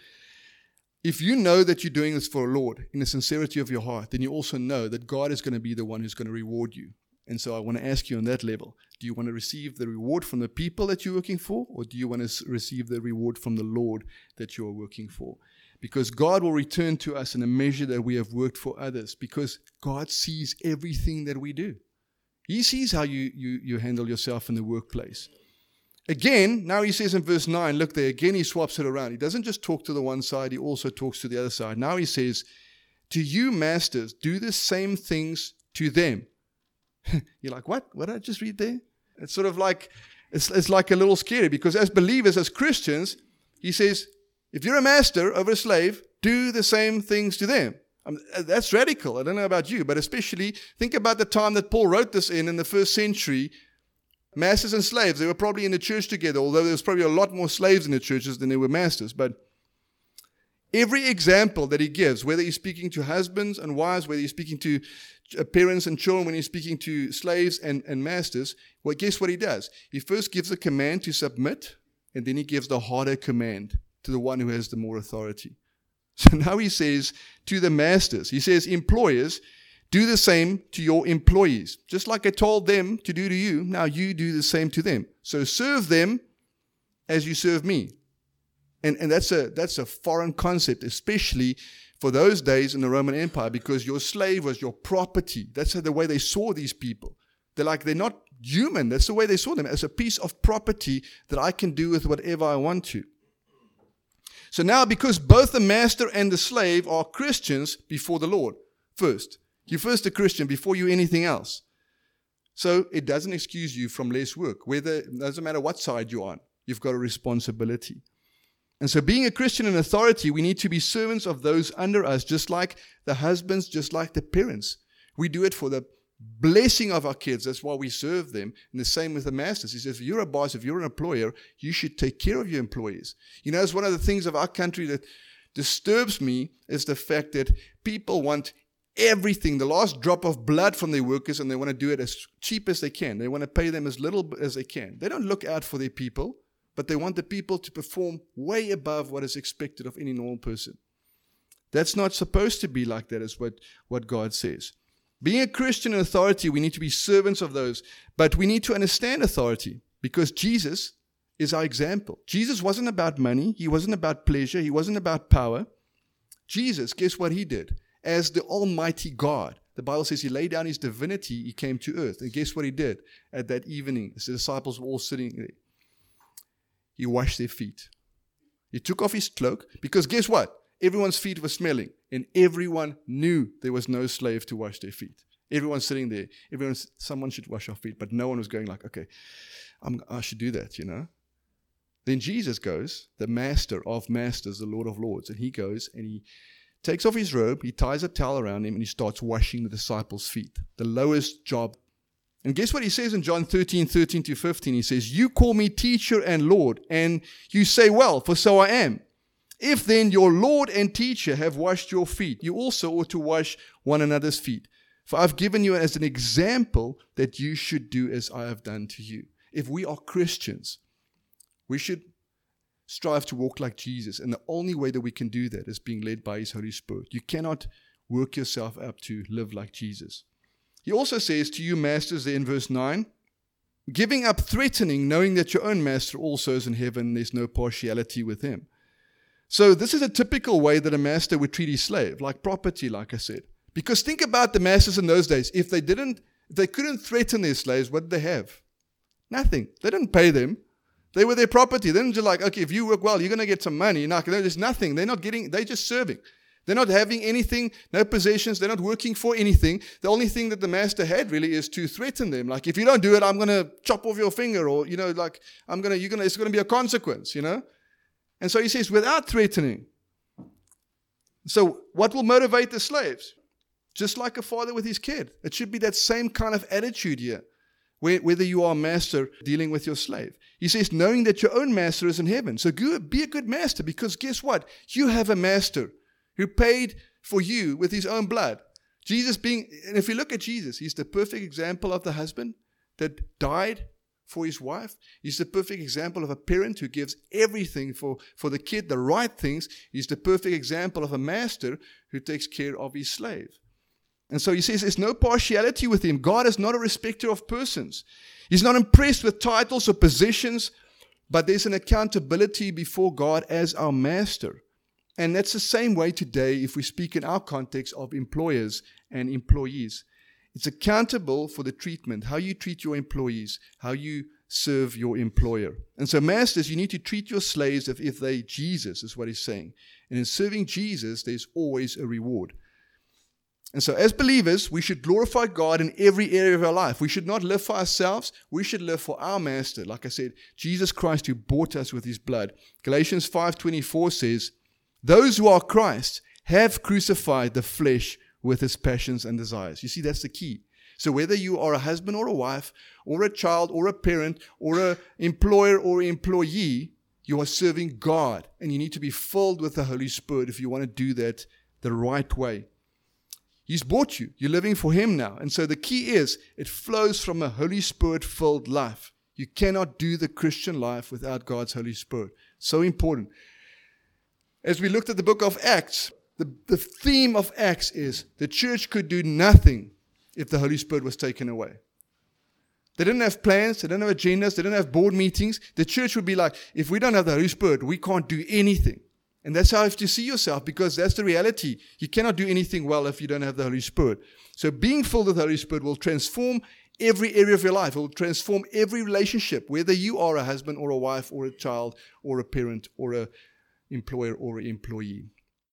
if you know that you're doing this for the Lord in the sincerity of your heart, then you also know that God is going to be the one who's going to reward you. And so I want to ask you on that level, do you want to receive the reward from the people that you're working for, or do you want to receive the reward from the Lord that you are working for? Because God will return to us in a measure that we have worked for others, because God sees everything that we do. He sees how you handle yourself in the workplace. Again, now he says in verse 9, look there, again he swaps it around. He doesn't just talk to the one side, he also talks to the other side. Now he says, to you masters, do the same things to them. You're like, what? What did I just read there? It's sort of like, it's like a little scary, because as believers, as Christians, he says, if you're a master over a slave, do the same things to them. That's radical. I don't know about you, but especially think about the time that Paul wrote this in the first century. Masters and slaves, they were probably in the church together, although there was probably a lot more slaves in the churches than there were masters. But every example that he gives, whether he's speaking to husbands and wives, whether he's speaking to parents and children, when he's speaking to slaves and masters, well, guess what he does? He first gives a command to submit, and then he gives the harder command to the one who has the more authority. So now he says to the masters, he says, employers, do the same to your employees. Just like I told them to do to you, now you do the same to them. So serve them as you serve me. And that's a foreign concept, especially for those days in the Roman Empire, because your slave was your property. That's the way they saw these people. They're not human. That's the way they saw them, as a piece of property that I can do with whatever I want to. So now, because both the master and the slave are Christians before the Lord, first. You're first a Christian before you're anything else. So it doesn't excuse you from less work. It doesn't matter what side you're on. You've got a responsibility. And so being a Christian in authority, we need to be servants of those under us, just like the husbands, just like the parents. We do it for the blessing of our kids. That's why we serve them. And the same with the masters. He says, if you're a boss, if you're an employer, you should take care of your employees. It's one of the things of our country that disturbs me is the fact that people want everything, the last drop of blood from their workers, and they want to do it as cheap as they can. They want to pay them as little as they can. They don't look out for their people, but they want the people to perform way above what is expected of any normal person. That's not supposed to be like that, is what God says. Being a Christian in authority, we need to be servants of those, but we need to understand authority, because Jesus is our example. Jesus wasn't about money. He wasn't about pleasure. He wasn't about power. Jesus, guess what he did? As the Almighty God, the Bible says he laid down his divinity, he came to earth. And guess what he did at that evening? As the disciples were all sitting there, he washed their feet. He took off his cloak, because guess what? Everyone's feet were smelling, and everyone knew there was no slave to wash their feet. Everyone's sitting there. Someone should wash our feet, but no one was going like, okay, I should do that, Then Jesus goes, the master of masters, the Lord of lords, and he goes and he takes off his robe, he ties a towel around him, and he starts washing the disciples' feet. The lowest job. And guess what he says in John 13:13-15? He says, you call me teacher and Lord, and you say, well, for so I am. If then your Lord and teacher have washed your feet, you also ought to wash one another's feet. For I've given you as an example that you should do as I have done to you. If we are Christians, we should strive to walk like Jesus. And the only way that we can do that is being led by His Holy Spirit. You cannot work yourself up to live like Jesus. He also says to you masters there in verse 9, giving up threatening, knowing that your own master also is in heaven, there's no partiality with him. So this is a typical way that a master would treat his slave, like property, like I said. Because think about the masters in those days. If they couldn't threaten their slaves, what did they have? Nothing. They didn't pay them. They were their property. They didn't just like, okay, if you work well, you're going to get some money. No, there's nothing. They're just serving. They're not having anything, no possessions. They're not working for anything. The only thing that the master had really is to threaten them. Like, if you don't do it, I'm going to chop off your finger, or, like, it's going to be a consequence, And so he says, without threatening. So what will motivate the slaves? Just like a father with his kid. It should be that same kind of attitude here, whether you are a master dealing with your slave. He says, knowing that your own master is in heaven. So be a good master, because guess what? You have a master who paid for you with his own blood. And if you look at Jesus, he's the perfect example of the husband that died for his wife. He's the perfect example of a parent who gives everything for the kid, the right things. He's the perfect example of a master who takes care of his slave. And so he says there's no partiality with him. God is not a respecter of persons. He's not impressed with titles or positions, but there's an accountability before God as our master. And that's the same way today if we speak in our context of employers and employees. It's accountable for the treatment, how you treat your employees, how you serve your employer. And so masters, you need to treat your slaves as if they Jesus, is what he's saying. And in serving Jesus, there's always a reward. And so as believers, we should glorify God in every area of our life. We should not live for ourselves. We should live for our master. Like I said, Jesus Christ, who bought us with his blood. Galatians 5:24 says, those who are Christ have crucified the flesh with its passions and desires. You see, that's the key. So whether you are a husband or a wife, or a child, or a parent, or an employer or employee, you are serving God. And you need to be filled with the Holy Spirit if you want to do that the right way. He's bought you. You're living for him now. And so the key is, it flows from a Holy Spirit-filled life. You cannot do the Christian life without God's Holy Spirit. So important. As we looked at the book of Acts, the theme of Acts is the church could do nothing if the Holy Spirit was taken away. They didn't have plans, they didn't have agendas, they didn't have board meetings. The church would be like, if we don't have the Holy Spirit, we can't do anything. And that's how you have to see yourself, because that's the reality. You cannot do anything well if you don't have the Holy Spirit. So being filled with the Holy Spirit will transform every area of your life. It will transform every relationship, whether you are a husband or a wife or a child or a parent or an employer or an employee.